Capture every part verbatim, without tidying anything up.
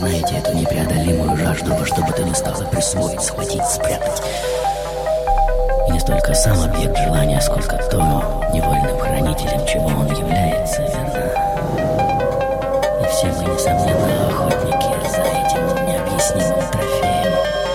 знаете, эту непреодолимую жажду во что бы то ни стало присвоить, схватить, спрятать. И не столько сам объект желания, сколько то невольным хранителем, чего он является, верно? И все мы, несомненно, охотники за этим необъяснимым трофеем.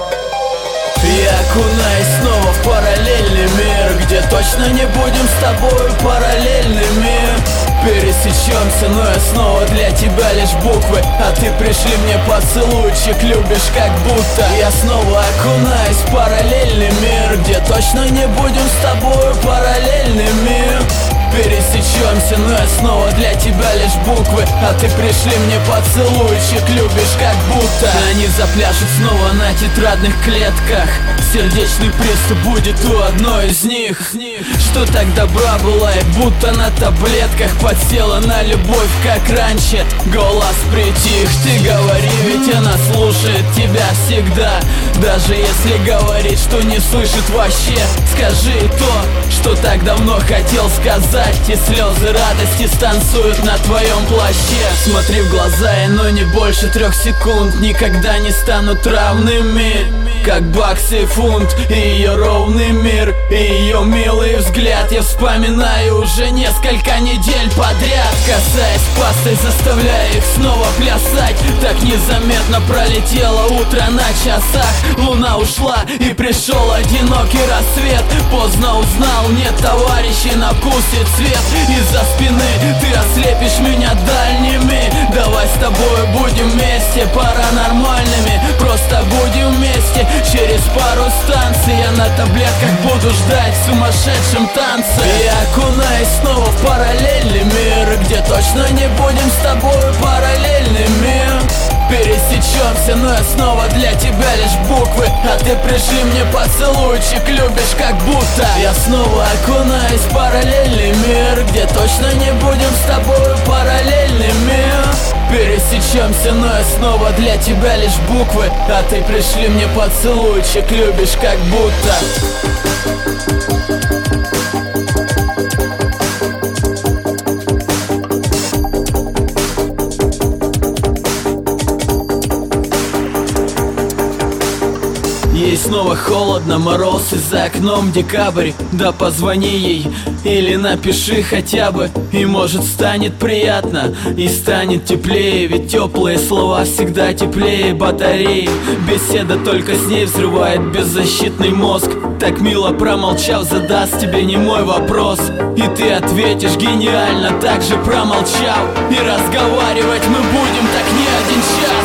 Я окунаюсь снова в параллельный мир, где точно не будем с тобой параллельный мир. Пересечемся, но я снова для тебя лишь буквы, а ты пришли мне поцелуйчик, любишь как будто. Я снова окунаюсь в параллельный мир, где точно не будем с тобой параллельный мир. Пересечемся, но я снова для тебя лишь буквы, а ты пришли мне поцелуйчик, любишь как будто. Они запляшут снова на тетрадных клетках, сердечный приступ будет у одной из них. Что так добра была и будто на таблетках подсела на любовь, как раньше. Голос притих, ты говори, ведь она слушает тебя всегда. Даже если говорит, что не слышит вообще, скажи то, что так давно хотел сказать. И слезы радости станцуют на твоем плаще. Смотри в глаза, и но не больше трех секунд никогда не станут равными, как бакс и фунт, и ее ровный мир, и ее милый взгляд. Я вспоминаю уже несколько недель подряд, касаясь пастой, заставляя их снова плясать. Так незаметно пролетело утро на часах. Луна ушла, и пришел одинокий рассвет. Поздно узнал, нет товарищей на вкус и цвет. Из-за спины ты ослепишь меня дальними. Давай с тобой будем вместе паранормальными. Просто будем вместе. Через пару станций я на таблетках буду ждать в сумасшедшем танце. Я окунаюсь снова в параллельный мир, где точно не будем с тобой параллельный мир. Пересечемся, но я снова для тебя лишь буквы, а ты пришли мне поцелуйчик, любишь как будто. Я снова окунаюсь в параллельный мир, где точно не будем с тобой параллельный мир. Пересечемся, но я снова для тебя лишь буквы, а ты пришли мне поцелуйчик, любишь как будто. Ей снова холодно, мороз и за окном декабрь. Да позвони ей или напиши хотя бы, и может станет приятно и станет теплее. Ведь теплые слова всегда теплее батареи. Беседа только с ней взрывает беззащитный мозг. Так мило промолчав, задаст тебе немой вопрос, и ты ответишь гениально, так же промолчав. И разговаривать мы будем так не один час.